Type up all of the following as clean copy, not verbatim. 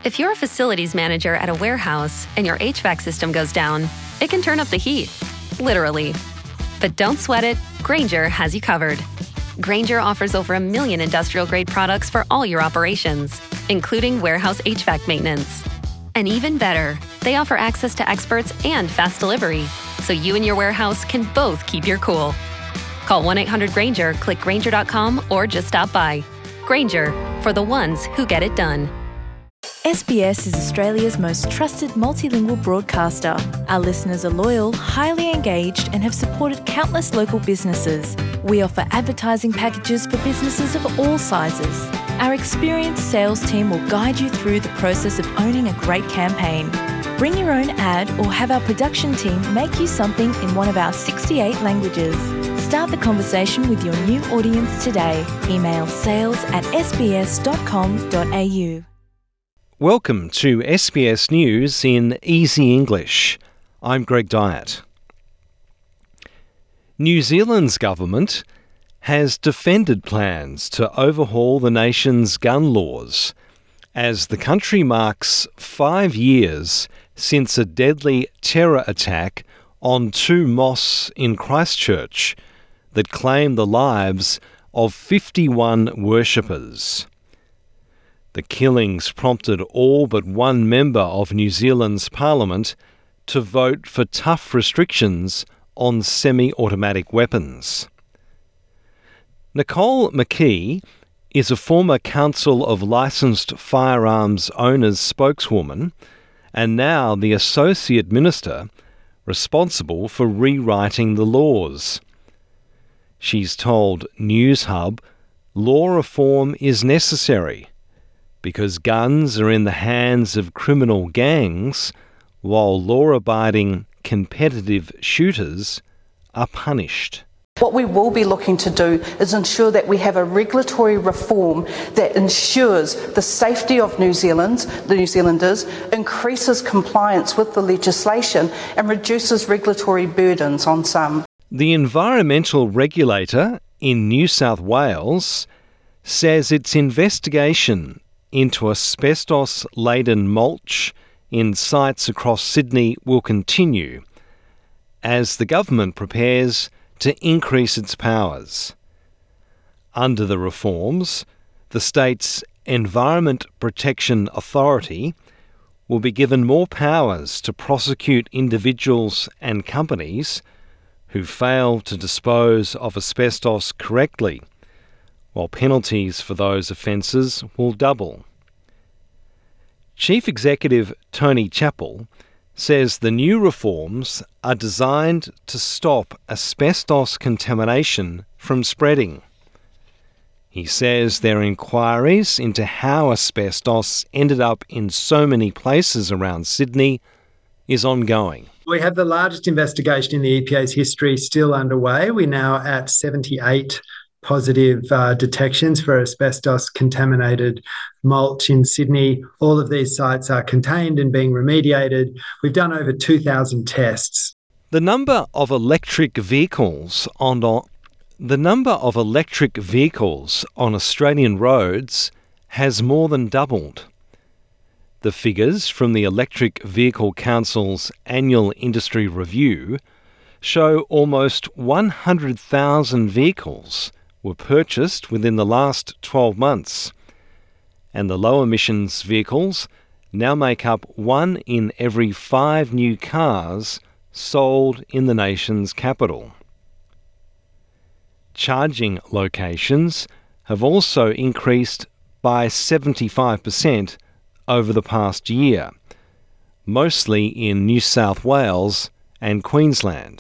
If you're a facilities manager at a warehouse and your HVAC system goes down, it can turn up the heat, literally. But don't sweat it, Grainger has you covered. Grainger offers over 1 million industrial-grade products for all your operations, including warehouse HVAC maintenance. And even better, they offer access to experts and fast delivery, so you and your warehouse can both keep your cool. Call 1-800-GRAINGER, click Grainger.com, or just stop by. Grainger, for the ones who get it done. SBS is Australia's most trusted multilingual broadcaster. Our listeners are loyal, highly engaged, and have supported countless local businesses. We offer advertising packages for businesses of all sizes. Our experienced sales team will guide you through the process of owning a great campaign. Bring your own ad or have our production team make you something in one of our 68 languages. Start the conversation with your new audience today. Email sales@sbs.com.au. Welcome to SBS News in Easy English. I'm Greg Dyett. New Zealand's government has defended plans to overhaul the nation's gun laws as the country marks 5 years since a deadly terror attack on 2 mosques in Christchurch that claimed the lives of 51 worshippers. The killings prompted all but one member of New Zealand's parliament to vote for tough restrictions on semi-automatic weapons. Nicole McKee is a former Council of Licensed Firearms Owners spokeswoman and now the Associate Minister responsible for rewriting the laws. She's told Newshub law reform is necessary because guns are in the hands of criminal gangs while law-abiding competitive shooters are punished. What we will be looking to do is ensure that we have a regulatory reform that ensures the safety of the New Zealanders, increases compliance with the legislation and reduces regulatory burdens on some. The environmental regulator in New South Wales says its investigation into asbestos-laden mulch in sites across Sydney will continue as the government prepares to increase its powers. Under the reforms, the state's Environment Protection Authority will be given more powers to prosecute individuals and companies who fail to dispose of asbestos correctly, while penalties for those offences will double. Chief Executive Tony Chappell says the new reforms are designed to stop asbestos contamination from spreading. He says their inquiries into how asbestos ended up in so many places around Sydney is ongoing. We have the largest investigation in the EPA's history still underway. We're now at 78 positive detections for asbestos-contaminated mulch in Sydney. All of these sites are contained and being remediated. We've done over 2,000 tests. The number of electric vehicles on Australian roads has more than doubled. The figures from the Electric Vehicle Council's annual industry review show almost 100,000 vehicles were purchased within the last 12 months, and the low-emissions vehicles now make up 1 in every 5 new cars sold in the nation's capital. Charging locations have also increased by 75% over the past year, mostly in New South Wales and Queensland.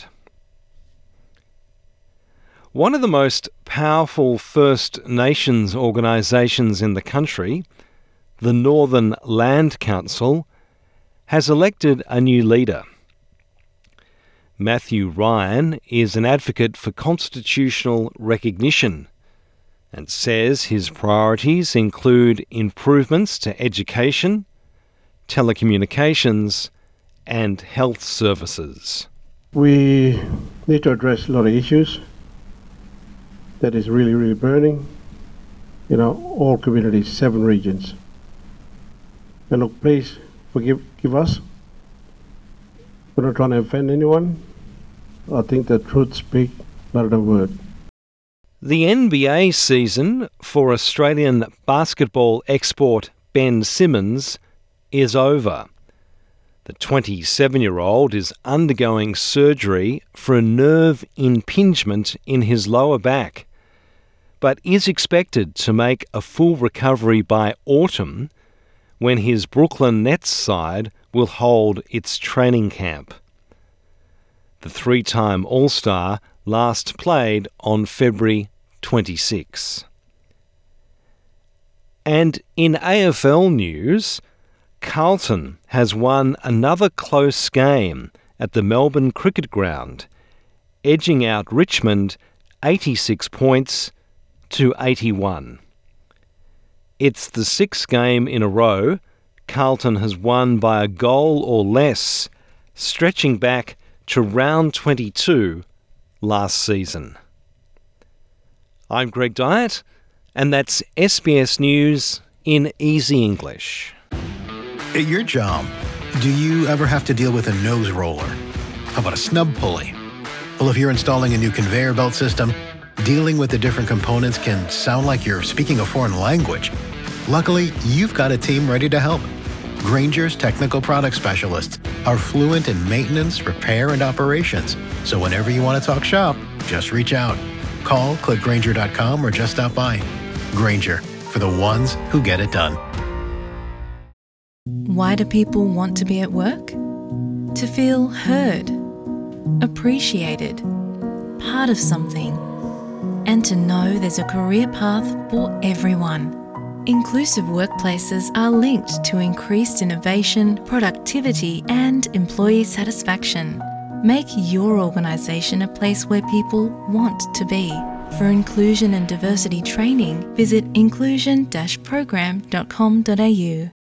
One of the most powerful First Nations organisations in the country, the Northern Land Council, has elected a new leader. Matthew Ryan is an advocate for constitutional recognition and says his priorities include improvements to education, telecommunications and health services. We need to address a lot of issues that is really burning, all communities, 7 regions. And look, please forgive us. We're not trying to offend anyone. I think the truth speaks better than words. The NBA season for Australian basketball export Ben Simmons is over. The 27-year-old is undergoing surgery for a nerve impingement in his lower back, but is expected to make a full recovery by autumn when his Brooklyn Nets side will hold its training camp. The three-time All-Star last played on February 26. And in AFL news, Carlton has won another close game at the Melbourne Cricket Ground, edging out Richmond 86 points to 81. It's the sixth game in a row Carlton has won by a goal or less, stretching back to round 22 last season. I'm Greg Dyett, and that's SBS News in easy English. At your job, do you ever have to deal with a nose roller? How about a snub pulley? Well, if you're installing a new conveyor belt system, dealing with the different components can sound like you're speaking a foreign language. Luckily, you've got a team ready to help. Grainger's technical product specialists are fluent in maintenance, repair, and operations. So whenever you want to talk shop, just reach out. Call, click Grainger.com, or just stop by. Grainger, for the ones who get it done. Why do people want to be at work? To feel heard, appreciated, part of something, and to know there's a career path for everyone. Inclusive workplaces are linked to increased innovation, productivity, and employee satisfaction. Make your organisation a place where people want to be. For inclusion and diversity training, visit inclusion-program.com.au.